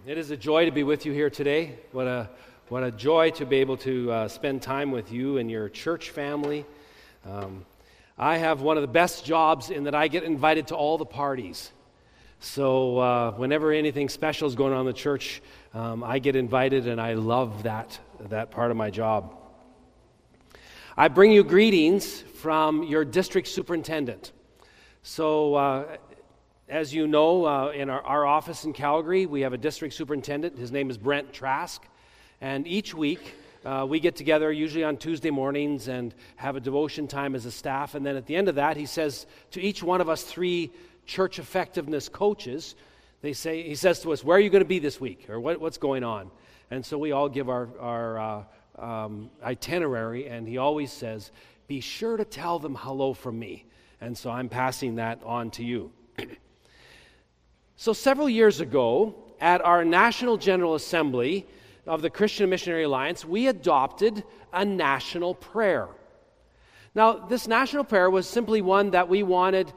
It is a joy to be with you here today. What a joy to be able to spend time with you and your church family. I have one of the best jobs in that I get invited to all the parties. So whenever anything special is going on in the church, I get invited, and I love that part of my job. I bring you greetings from your district superintendent. So as you know, in our office in Calgary, we have a district superintendent. His name is Brent Trask. And each week, we get together, usually on Tuesday mornings, and have a devotion time as a staff. And then at the end of that, he says to each one of us 3 church effectiveness coaches, he says to us, where are you going to be this week? Or what's going on? And so we all give our itinerary, and he always says, be sure to tell them hello from me. And so I'm passing that on to you. So several years ago, at our National General Assembly of the Christian Missionary Alliance, we adopted a national prayer. Now, this national prayer was simply one that we wanted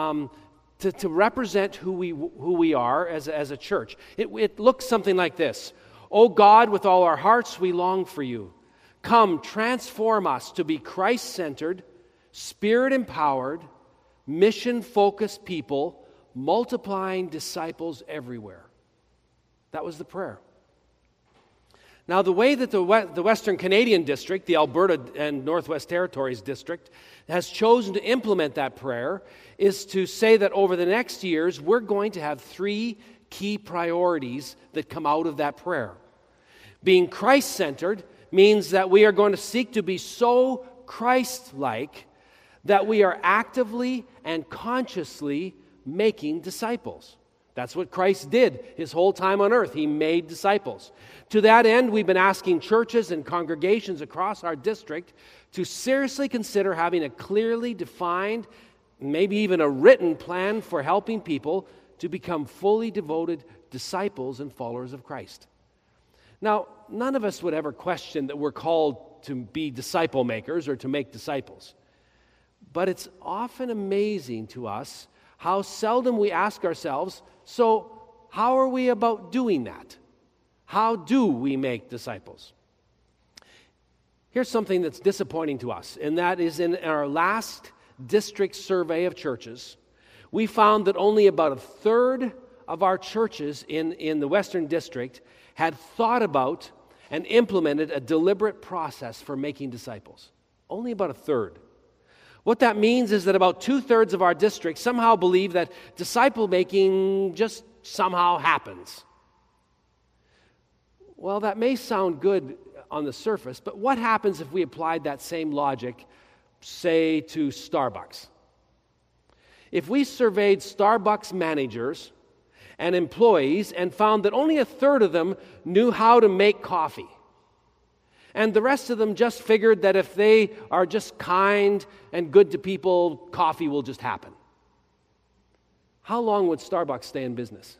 to represent who we are as a church. It looks something like this. O God, with all our hearts we long for you. Come, transform us to be Christ-centered, Spirit-empowered, mission-focused people, multiplying disciples everywhere. That was the prayer. Now, the way that the Western Canadian District, the Alberta and Northwest Territories District, has chosen to implement that prayer is to say that over the next years, we're going to have 3 key priorities that come out of that prayer. Being Christ-centered means that we are going to seek to be so Christ-like that we are actively and consciously making disciples. That's what Christ did his whole time on earth. He made disciples. To that end, we've been asking churches and congregations across our district to seriously consider having a clearly defined, maybe even a written plan for helping people to become fully devoted disciples and followers of Christ. Now, none of us would ever question that we're called to be disciple makers or to make disciples. But it's often amazing to us how seldom we ask ourselves, so how are we about doing that? How do we make disciples? Here's something that's disappointing to us, and that is in our last district survey of churches, we found that only about 1/3 of our churches in the Western District had thought about and implemented a deliberate process for making disciples. Only about 1/3. What that means is that about 2/3 of our district somehow believe that disciple making just somehow happens. Well, that may sound good on the surface, but what happens if we applied that same logic, say, to Starbucks? If we surveyed Starbucks managers and employees and found that only 1/3 of them knew how to make coffee, and the rest of them just figured that if they are just kind and good to people, coffee will just happen. How long would Starbucks stay in business?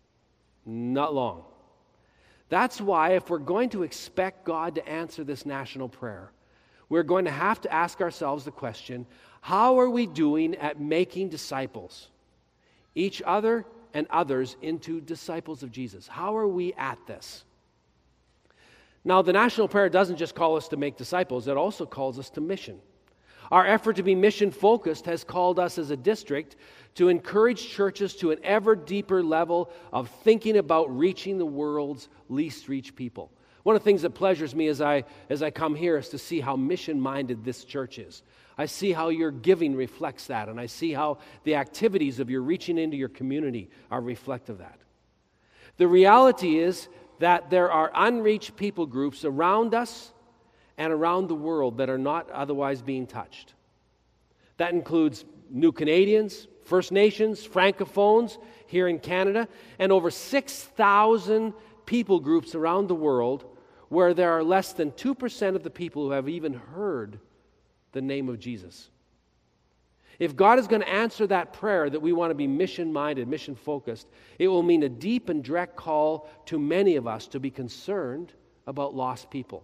Not long. That's why if we're going to expect God to answer this national prayer, we're going to have to ask ourselves the question, how are we doing at making disciples, each other and others, into disciples of Jesus? How are we at this? Now, the national prayer doesn't just call us to make disciples, it also calls us to mission. Our effort to be mission-focused has called us as a district to encourage churches to an ever deeper level of thinking about reaching the world's least reached people. One of the things that pleasures me as I come here is to see how mission-minded this church is. I see how your giving reflects that, and I see how the activities of your reaching into your community are reflective of that. The reality is that there are unreached people groups around us and around the world that are not otherwise being touched. That includes New Canadians, First Nations, Francophones here in Canada, and over 6,000 people groups around the world where there are less than 2% of the people who have even heard the name of Jesus. If God is going to answer that prayer that we want to be mission-minded, mission-focused, it will mean a deep and direct call to many of us to be concerned about lost people.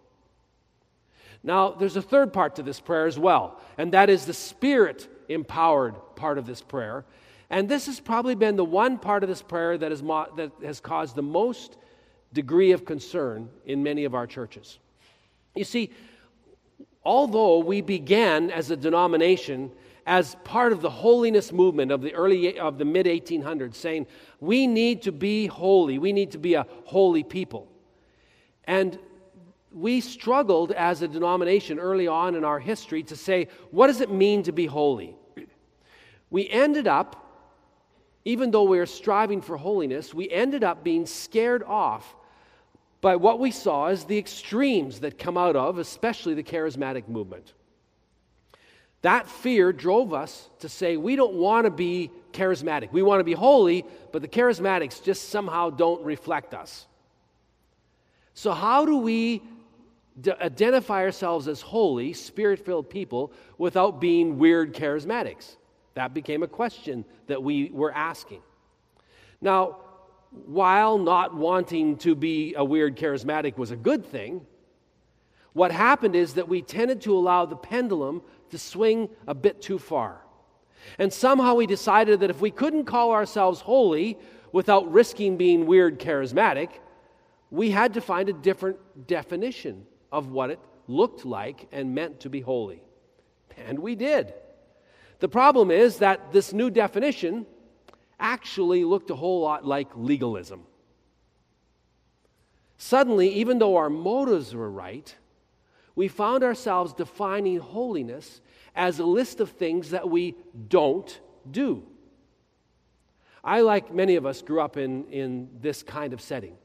Now, there's a third part to this prayer as well, and that is the Spirit-empowered part of this prayer. And this has probably been the one part of this prayer that has caused the most degree of concern in many of our churches. You see, although we began as a denomination as part of the holiness movement of the mid 1800s, saying we need to be holy, we need to be a holy people. And we struggled as a denomination early on in our history to say, what does it mean to be holy? We ended up, even though we were striving for holiness, we ended up being scared off by what we saw as the extremes that come out of, especially the charismatic movement. That fear drove us to say, we don't want to be charismatic. We want to be holy, but the charismatics just somehow don't reflect us. So how do we identify ourselves as holy, Spirit-filled people without being weird charismatics? That became a question that we were asking. Now, while not wanting to be a weird charismatic was a good thing, what happened is that we tended to allow the pendulum to swing a bit too far. And somehow we decided that if we couldn't call ourselves holy without risking being weird charismatic, we had to find a different definition of what it looked like and meant to be holy. And we did. The problem is that this new definition actually looked a whole lot like legalism. Suddenly, even though our motives were right, we found ourselves defining holiness as a list of things that we don't do. I, like many of us, grew up in this kind of setting.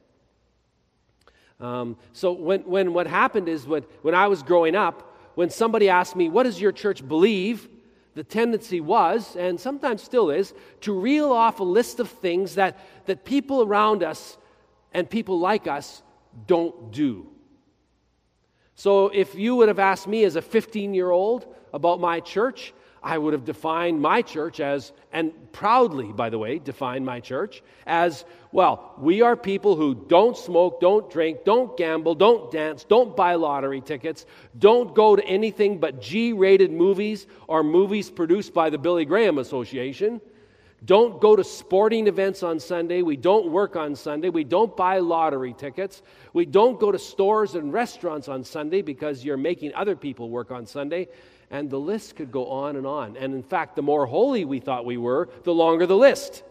So when what happened is when I was growing up, when somebody asked me, what does your church believe? The tendency was, and sometimes still is, to reel off a list of things that people around us and people like us don't do. So if you would have asked me as a 15-year-old about my church, I would have defined my church as, and proudly, by the way, defined my church as, well, we are people who don't smoke, don't drink, don't gamble, don't dance, don't buy lottery tickets, don't go to anything but G-rated movies or movies produced by the Billy Graham Association, don't go to sporting events on Sunday, we don't work on Sunday, we don't buy lottery tickets, we don't go to stores and restaurants on Sunday because you're making other people work on Sunday. And the list could go on and on. And in fact, the more holy we thought we were, the longer the list.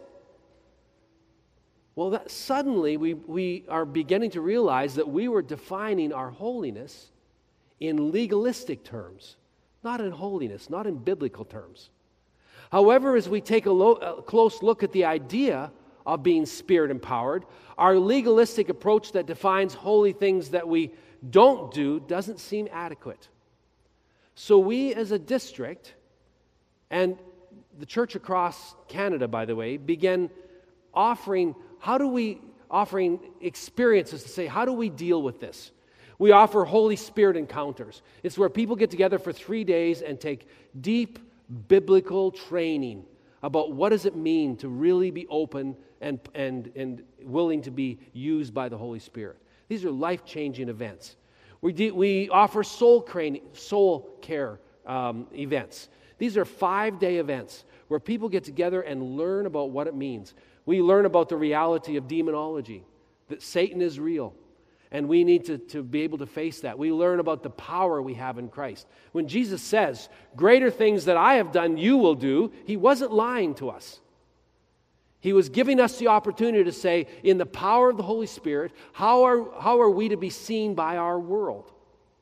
Well, suddenly we are beginning to realize that we were defining our holiness in legalistic terms, not in holiness, not in biblical terms. However, as we take a close look at the idea of being Spirit-empowered, our legalistic approach that defines holy things that we don't do doesn't seem adequate. So we as a district, and the church across Canada, by the way, began offering experiences to say, how do we deal with this? We offer Holy Spirit encounters. It's where people get together for 3 days and take deep biblical training about what does it mean to really be open and willing to be used by the Holy Spirit. These are life-changing events. We offer soul care events. These are 5-day events where people get together and learn about what it means. We learn about the reality of demonology, that Satan is real, and we need to be able to face that. We learn about the power we have in Christ. When Jesus says, greater things that I have done you will do, he wasn't lying to us. He was giving us the opportunity to say, in the power of the Holy Spirit, how are we to be seen by our world?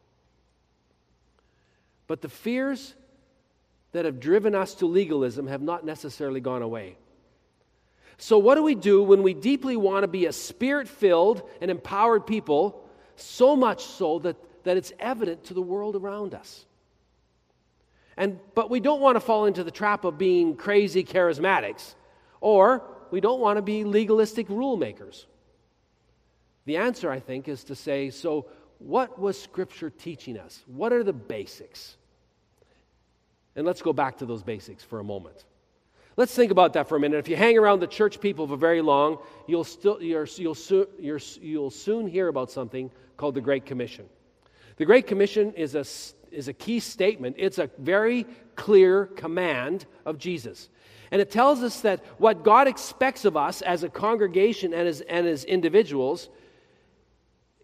But the fears that have driven us to legalism have not necessarily gone away. So what do we do when we deeply want to be a Spirit-filled and empowered people, so much so that it's evident to the world around us? But we don't want to fall into the trap of being crazy charismatics, or we don't want to be legalistic rule makers. The answer, I think, is to say, so what was Scripture teaching us? What are the basics? And let's go back to those basics for a moment. Let's think about that for a minute. If you hang around the church people for very long, you'll soon hear about something called the Great Commission. The Great Commission is a key statement. It's a very clear command of Jesus. And it tells us that what God expects of us as a congregation and as individuals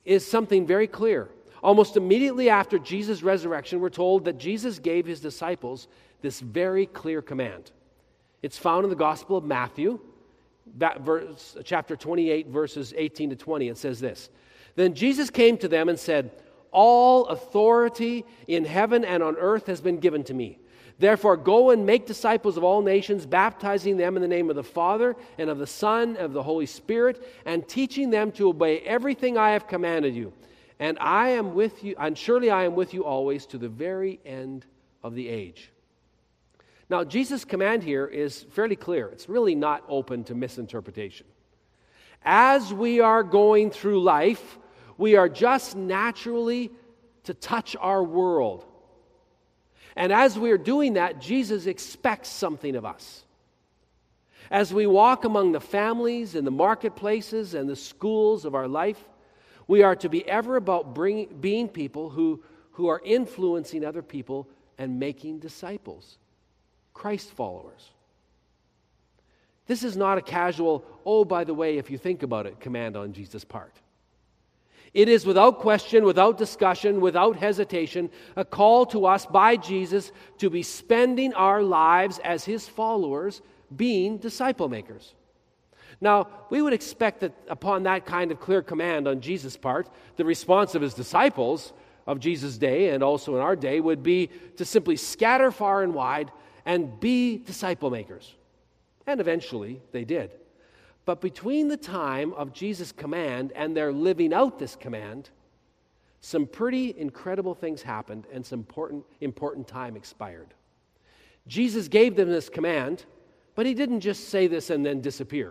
is something very clear. Almost immediately after Jesus' resurrection, we're told that Jesus gave his disciples this very clear command. It's found in the Gospel of Matthew, chapter 28, verses 18 to 20. It says this: Then Jesus came to them and said, All authority in heaven and on earth has been given to me. Therefore, go and make disciples of all nations, baptizing them in the name of the Father and of the Son and of the Holy Spirit, and teaching them to obey everything I have commanded you. And I am with you, and surely I am with you always to the very end of the age. Now, Jesus' command here is fairly clear. It's really not open to misinterpretation. As we are going through life, we are just naturally to touch our world. And as we are doing that, Jesus expects something of us. As we walk among the families and the marketplaces and the schools of our life, we are to be ever about being people who are influencing other people and making disciples, Christ followers. This is not a casual, oh, by the way, if you think about it, command on Jesus' part. It is without question, without discussion, without hesitation, a call to us by Jesus to be spending our lives as his followers, being disciple makers. Now, we would expect that upon that kind of clear command on Jesus' part, the response of his disciples of Jesus' day and also in our day would be to simply scatter far and wide and be disciple makers. And eventually they did. But between the time of Jesus' command and their living out this command, some pretty incredible things happened and some important time expired. Jesus gave them this command, but he didn't just say this and then disappear.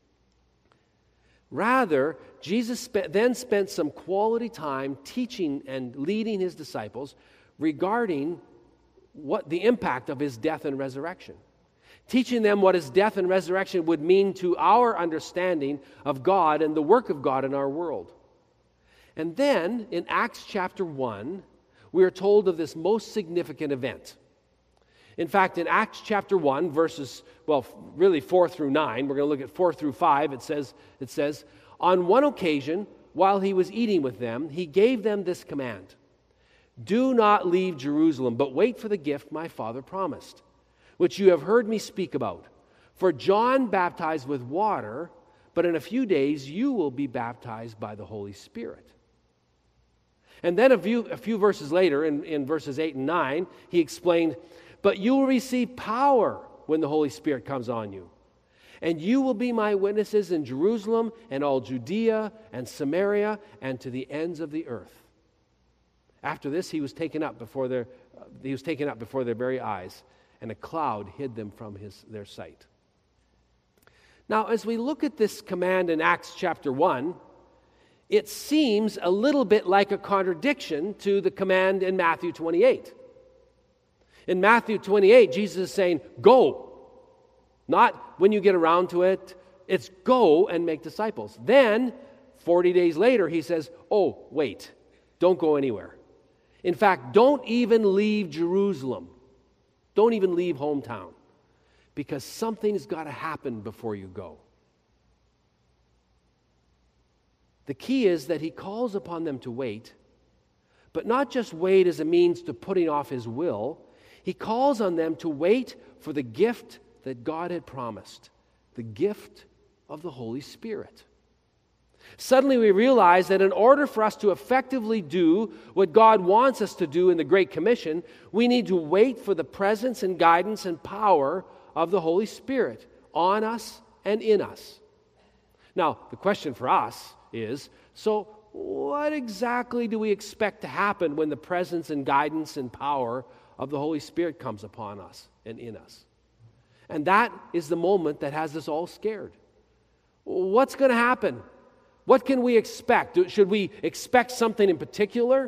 Rather, Jesus then spent some quality time teaching and leading his disciples regarding what the impact of his death and resurrection. Teaching them what his death and resurrection would mean to our understanding of God and the work of God in our world. And then, in Acts chapter 1, we are told of this most significant event. In fact, in Acts chapter 1, verses, really 4 through 9, we're going to look at 4 through 5, it says, On one occasion, while he was eating with them, he gave them this command: Do not leave Jerusalem, but wait for the gift my Father promised, which you have heard me speak about. For John baptized with water, but in a few days you will be baptized by the Holy Spirit. And then a few verses later, in verses 8 and 9, he explained, But you will receive power when the Holy Spirit comes on you. And you will be my witnesses in Jerusalem and all Judea and Samaria and to the ends of the earth. After this, he was taken up before their very eyes, and a cloud hid them from their sight. Now, as we look at this command in Acts chapter 1, it seems a little bit like a contradiction to the command in Matthew 28. In Matthew 28, Jesus is saying, go. Not when you get around to it, it's go and make disciples. Then, 40 days later, he says, oh, wait, don't go anywhere. In fact, don't even leave Jerusalem. Don't even leave hometown, because something's got to happen before you go. The key is that he calls upon them to wait, but not just wait as a means to putting off his will. He calls on them to wait for the gift that God had promised, the gift of the Holy Spirit. Suddenly we realize that in order for us to effectively do what God wants us to do in the Great Commission, we need to wait for the presence and guidance and power of the Holy Spirit on us and in us. Now, the question for us is, so what exactly do we expect to happen when the presence and guidance and power of the Holy Spirit comes upon us and in us? And that is the moment that has us all scared. What's going to happen? What can we expect? Should we expect something in particular?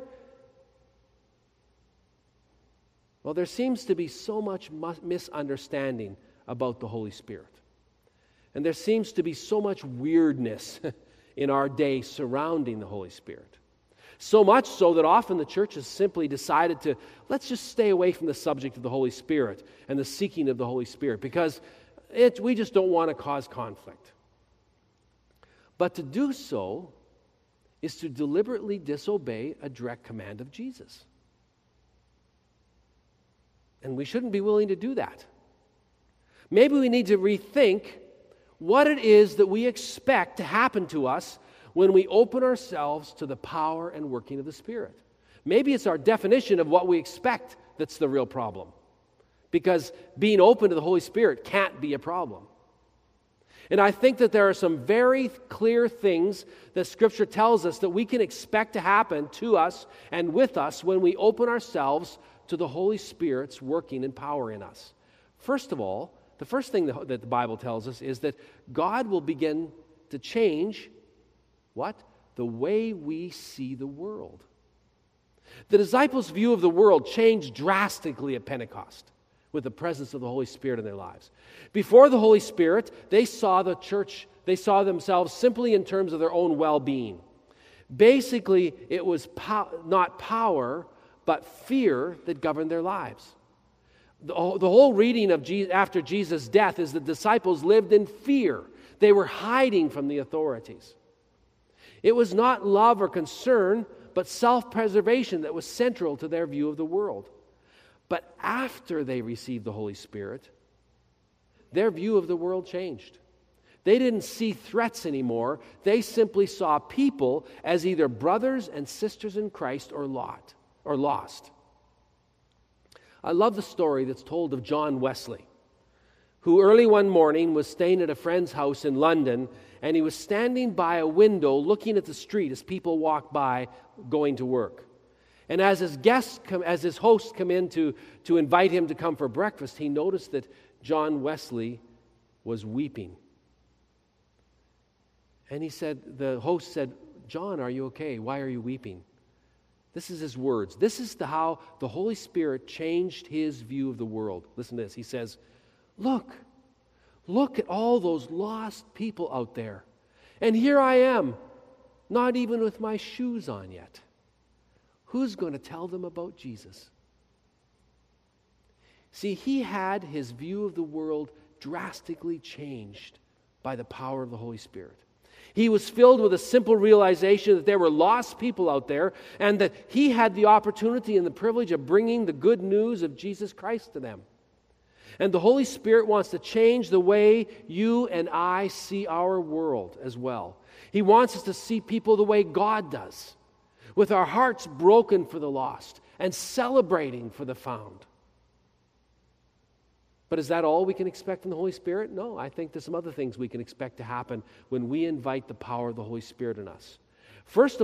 Well, there seems to be so much misunderstanding about the Holy Spirit. And there seems to be so much weirdness in our day surrounding the Holy Spirit. So much so that often the church has simply decided to, let's just stay away from the subject of the Holy Spirit and the seeking of the Holy Spirit, because we just don't want to cause conflict. But to do so is to deliberately disobey a direct command of Jesus. And we shouldn't be willing to do that. Maybe we need to rethink what it is that we expect to happen to us when we open ourselves to the power and working of the Spirit. Maybe it's our definition of what we expect that's the real problem. Because being open to the Holy Spirit can't be a problem. And I think that there are some very clear things that Scripture tells us that we can expect to happen to us and with us when we open ourselves to the Holy Spirit's working and power in us. First of all, the first thing that the Bible tells us is that God will begin to change, what? The way we see the world. The disciples' view of the world changed drastically at Pentecost with the presence of the Holy Spirit in their lives. Before the Holy Spirit, they saw the church, they saw themselves simply in terms of their own well-being. Basically, it was not power, but fear that governed their lives. The whole reading of after Jesus' death is the disciples lived in fear. They were hiding from the authorities. It was not love or concern, but self-preservation that was central to their view of the world. But after they received the Holy Spirit, their view of the world changed. They didn't see threats anymore. They simply saw people as either brothers and sisters in Christ or lost. I love the story that's told of John Wesley, who early one morning was staying at a friend's house in London, and he was standing by a window looking at the street as people walked by going to work. And as his hosts come in to invite him to come for breakfast, he noticed that John Wesley was weeping. And the host said, "John, are you okay? Why are you weeping?" This is his words. This is how the Holy Spirit changed his view of the world. Listen to this. He says, Look at all those lost people out there. And here I am, not even with my shoes on yet. Who's going to tell them about Jesus?" See, he had his view of the world drastically changed by the power of the Holy Spirit. He was filled with a simple realization that there were lost people out there and that he had the opportunity and the privilege of bringing the good news of Jesus Christ to them. And the Holy Spirit wants to change the way you and I see our world as well. He wants us to see people the way God does, with our hearts broken for the lost and celebrating for the found. But is that all we can expect from the Holy Spirit? No, I think there's some other things we can expect to happen when we invite the power of the Holy Spirit in us. First,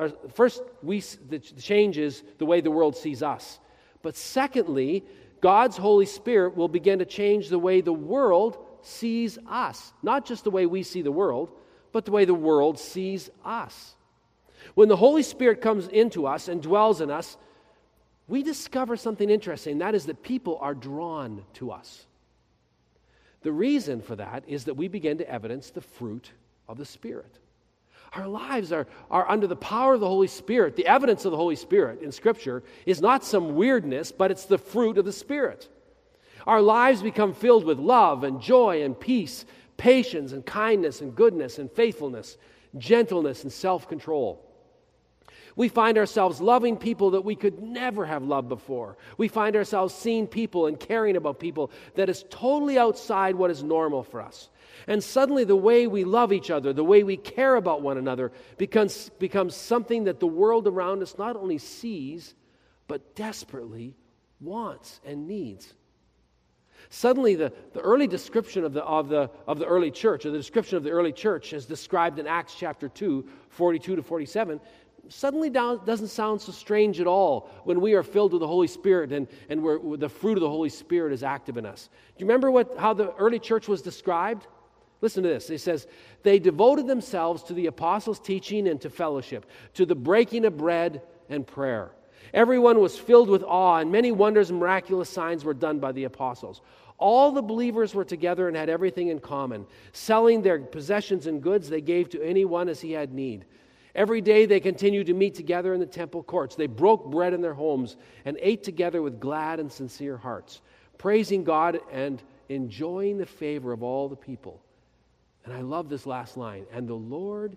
the change is the way the world sees us. But secondly, God's Holy Spirit will begin to change the way the world sees us. Not just the way we see the world, but the way the world sees us. When the Holy Spirit comes into us and dwells in us, we discover something interesting. That is that people are drawn to us. The reason for that is that we begin to evidence the fruit of the Spirit. Our lives are under the power of the Holy Spirit. The evidence of the Holy Spirit in Scripture is not some weirdness, but it's the fruit of the Spirit. Our lives become filled with love and joy and peace, patience and kindness and goodness and faithfulness, gentleness and self-control. We find ourselves loving people that we could never have loved before. We find ourselves seeing people and caring about people that is totally outside what is normal for us. And suddenly the way we love each other, the way we care about one another becomes something that the world around us not only sees, but desperately wants and needs. Suddenly the early description of the early church, or the description of the early church as described in Acts chapter 2, 42 to 47, suddenly doesn't sound so strange at all when we are filled with the Holy Spirit and the fruit of the Holy Spirit is active in us. Do you remember how the early church was described? Listen to this. It says, they devoted themselves to the apostles' teaching and to fellowship, to the breaking of bread and prayer. Everyone was filled with awe, and many wonders and miraculous signs were done by the apostles. All the believers were together and had everything in common. Selling their possessions and goods, they gave to anyone as he had need. Every day they continued to meet together in the temple courts. They broke bread in their homes and ate together with glad and sincere hearts, praising God and enjoying the favor of all the people. And I love this last line. And the Lord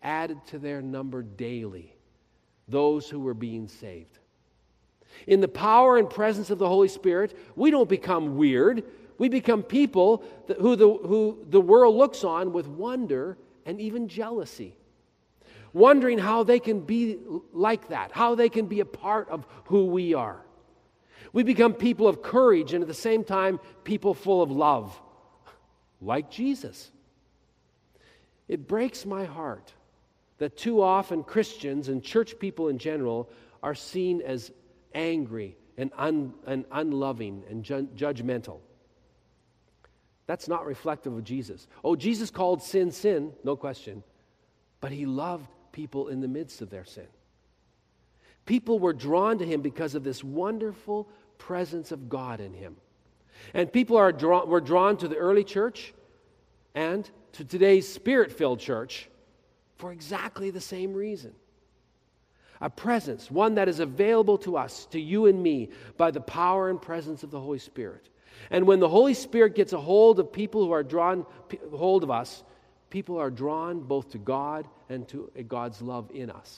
added to their number daily those who were being saved. In the power and presence of the Holy Spirit, we don't become weird. We become people who the world looks on with wonder and even jealousy, wondering how they can be like that, how they can be a part of who we are. We become people of courage and at the same time people full of love, like Jesus. It breaks my heart that too often Christians and church people in general are seen as angry and unloving and judgmental. That's not reflective of Jesus. Oh, Jesus called sin, sin, no question, but he loved people in the midst of their sin. People were drawn to him because of this wonderful presence of God in him. And people were drawn to the early church and to today's Spirit-filled church for exactly the same reason. A presence, one that is available to us, to you and me, by the power and presence of the Holy Spirit. And when the Holy Spirit gets a hold of people who are drawn, hold of us, people are drawn both to God and to God's love in us.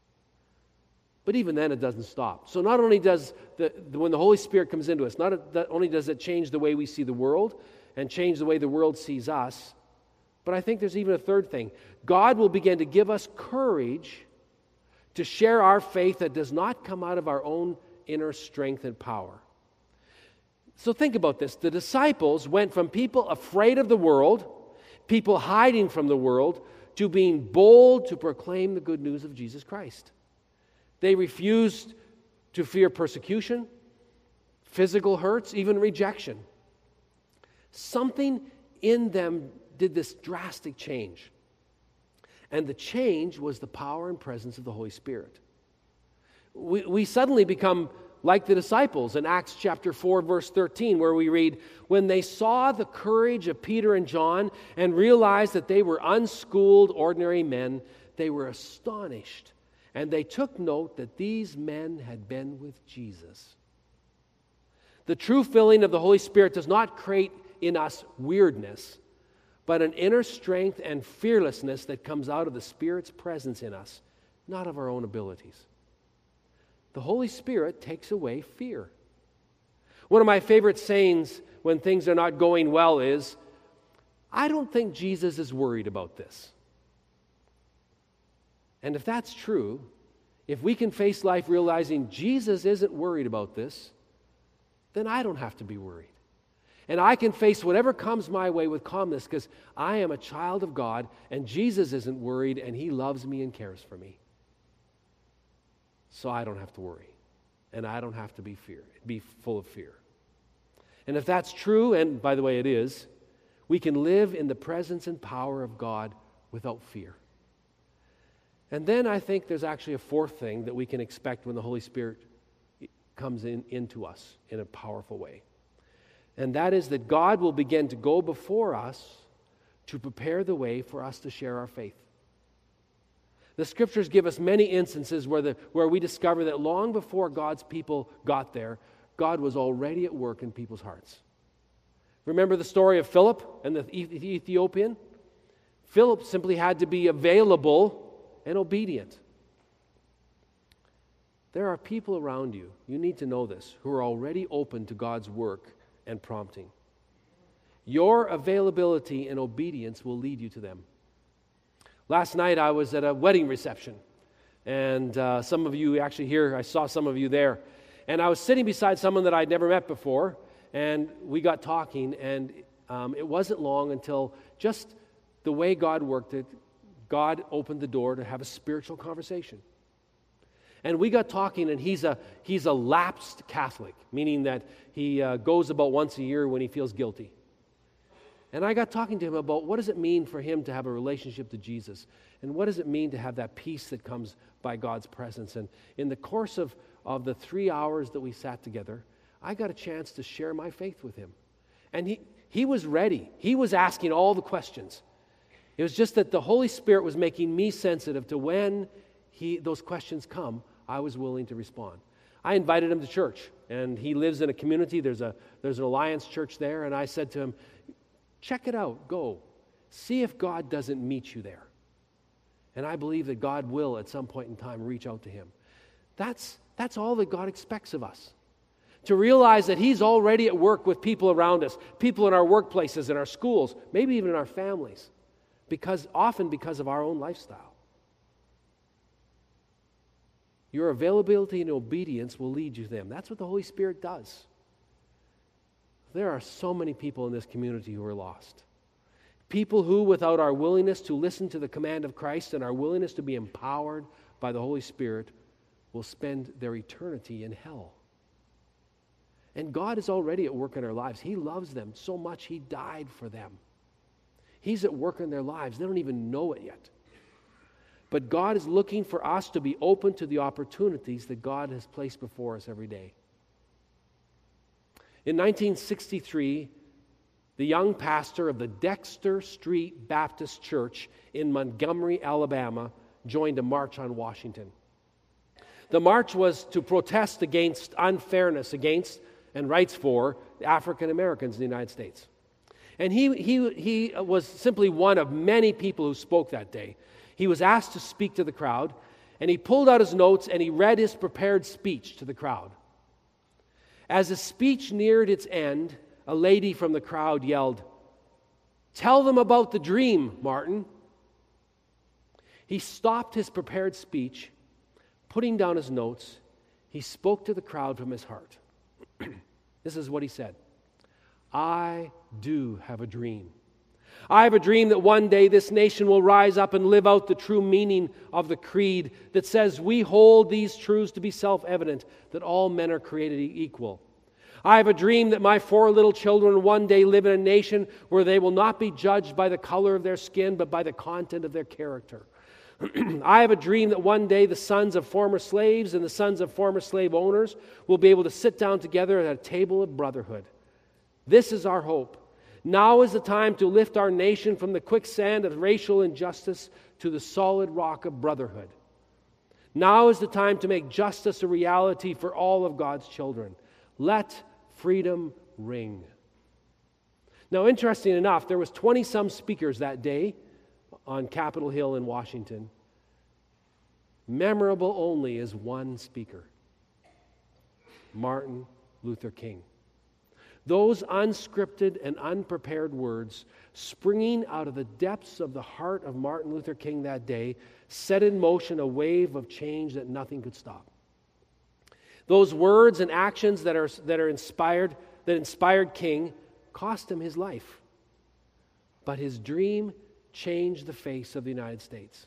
But even then, it doesn't stop. So not only does when the Holy Spirit comes into us, not only does it change the way we see the world and change the way the world sees us, but I think there's even a third thing. God will begin to give us courage to share our faith that does not come out of our own inner strength and power. So think about this. The disciples went from people afraid of the world, people hiding from the world, to being bold to proclaim the good news of Jesus Christ. They refused to fear persecution, physical hurts, even rejection. Something in them did this drastic change. And the change was the power and presence of the Holy Spirit. We suddenly become like the disciples in Acts chapter 4, verse 13, where we read, when they saw the courage of Peter and John and realized that they were unschooled, ordinary men, they were astonished. And they took note that these men had been with Jesus. The true filling of the Holy Spirit does not create in us weirdness, but an inner strength and fearlessness that comes out of the Spirit's presence in us, not of our own abilities. The Holy Spirit takes away fear. One of my favorite sayings when things are not going well is, I don't think Jesus is worried about this. And if that's true, if we can face life realizing Jesus isn't worried about this, then I don't have to be worried. And I can face whatever comes my way with calmness because I am a child of God and Jesus isn't worried and he loves me and cares for me. So I don't have to worry and I don't have to be full of fear. And if that's true, and by the way it is, we can live in the presence and power of God without fear. And then I think there's actually a fourth thing that we can expect when the Holy Spirit comes into us in a powerful way. And that is that God will begin to go before us to prepare the way for us to share our faith. The Scriptures give us many instances where we discover that long before God's people got there, God was already at work in people's hearts. Remember the story of Philip and the Ethiopian? Philip simply had to be available and obedient. There are people around you, you need to know this, who are already open to God's work and prompting. Your availability and obedience will lead you to them. Last night I was at a wedding reception, and some of you actually here, I saw some of you there, and I was sitting beside someone that I'd never met before, and we got talking, and it wasn't long until just the way God worked it, God opened the door to have a spiritual conversation. And we got talking, and he's a lapsed Catholic, meaning that he goes about once a year when he feels guilty. And I got talking to him about what does it mean for him to have a relationship to Jesus, and what does it mean to have that peace that comes by God's presence. And in the course of the 3 hours that we sat together, I got a chance to share my faith with him. And he was ready. He was asking all the questions. It was just that the Holy Spirit was making me sensitive to when those questions come, I was willing to respond. I invited him to church, and he lives in a community. There's an Alliance church there, and I said to him, check it out, go. See if God doesn't meet you there. And I believe that God will, at some point in time, reach out to him. That's all that God expects of us. To realize that he's already at work with people around us, people in our workplaces, in our schools, maybe even in our families, often because of our own lifestyle. Your availability and obedience will lead you to them. That's what the Holy Spirit does. There are so many people in this community who are lost. People who, without our willingness to listen to the command of Christ and our willingness to be empowered by the Holy Spirit, will spend their eternity in hell. And God is already at work in our lives. He loves them so much, he died for them. He's at work in their lives. They don't even know it yet. But God is looking for us to be open to the opportunities that God has placed before us every day. In 1963, the young pastor of the Dexter Street Baptist Church in Montgomery, Alabama, joined a march on Washington. The march was to protest against unfairness against and rights for African Americans in the United States. And he was simply one of many people who spoke that day. He was asked to speak to the crowd, and he pulled out his notes and he read his prepared speech to the crowd. As the speech neared its end, a lady from the crowd yelled, "Tell them about the dream, Martin." He stopped his prepared speech, putting down his notes. He spoke to the crowd from his heart. This is what he said. "I do have a dream. I have a dream that one day this nation will rise up and live out the true meaning of the creed that says we hold these truths to be self-evident, that all men are created equal. I have a dream that my 4 little children will one day live in a nation where they will not be judged by the color of their skin, but by the content of their character. I have a dream that one day the sons of former slaves and the sons of former slave owners will be able to sit down together at a table of brotherhood. This is our hope. Now is the time to lift our nation from the quicksand of racial injustice to the solid rock of brotherhood. Now is the time to make justice a reality for all of God's children. Let freedom ring." Now, interesting enough, there was 20-some speakers that day on Capitol Hill in Washington. Memorable only is one speaker, Martin Luther King. Those unscripted and unprepared words springing out of the depths of the heart of Martin Luther King that day set in motion a wave of change that nothing could stop. Those words and actions that inspired King cost him his life. But his dream changed the face of the United States.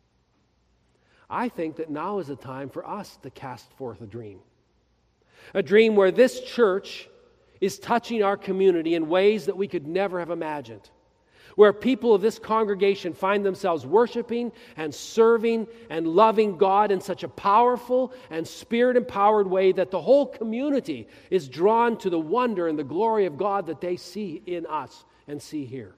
I think that now is the time for us to cast forth a dream. A dream where this church is touching our community in ways that we could never have imagined. Where people of this congregation find themselves worshiping and serving and loving God in such a powerful and Spirit-empowered way that the whole community is drawn to the wonder and the glory of God that they see in us and see here.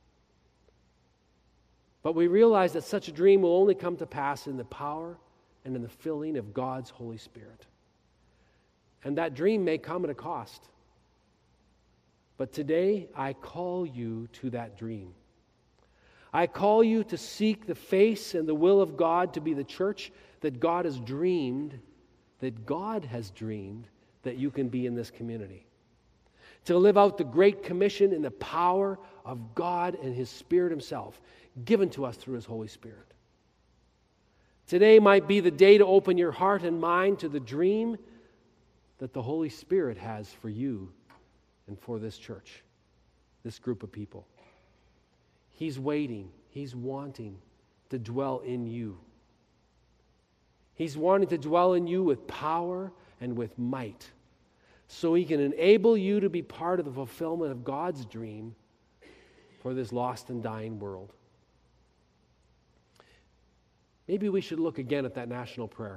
But we realize that such a dream will only come to pass in the power and in the filling of God's Holy Spirit. And that dream may come at a cost. But today, I call you to that dream. I call you to seek the face and the will of God to be the church that God has dreamed that you can be in this community. To live out the Great Commission in the power of God and His Spirit Himself, given to us through His Holy Spirit. Today might be the day to open your heart and mind to the dream that the Holy Spirit has for you and for this church, this group of people. He's waiting. He's wanting to dwell in you. He's wanting to dwell in you with power and with might, so He can enable you to be part of the fulfillment of God's dream for this lost and dying world. Maybe we should look again at that national prayer.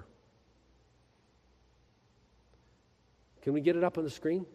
Can we get it up on the screen?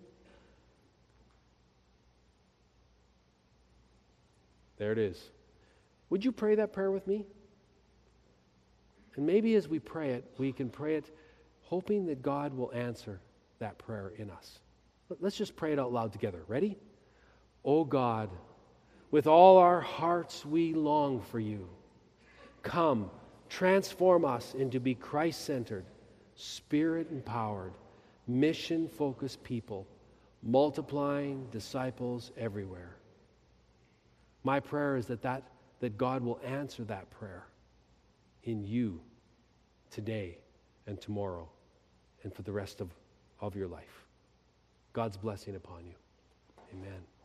There it is. Would you pray that prayer with me? And maybe as we pray it, we can pray it hoping that God will answer that prayer in us. Let's just pray it out loud together. Ready? Oh God, with all our hearts we long for you. Come, transform us into be Christ-centered, Spirit-empowered, mission-focused people, multiplying disciples everywhere. My prayer is that God will answer that prayer in you today and tomorrow and for the rest of your life. God's blessing upon you. Amen.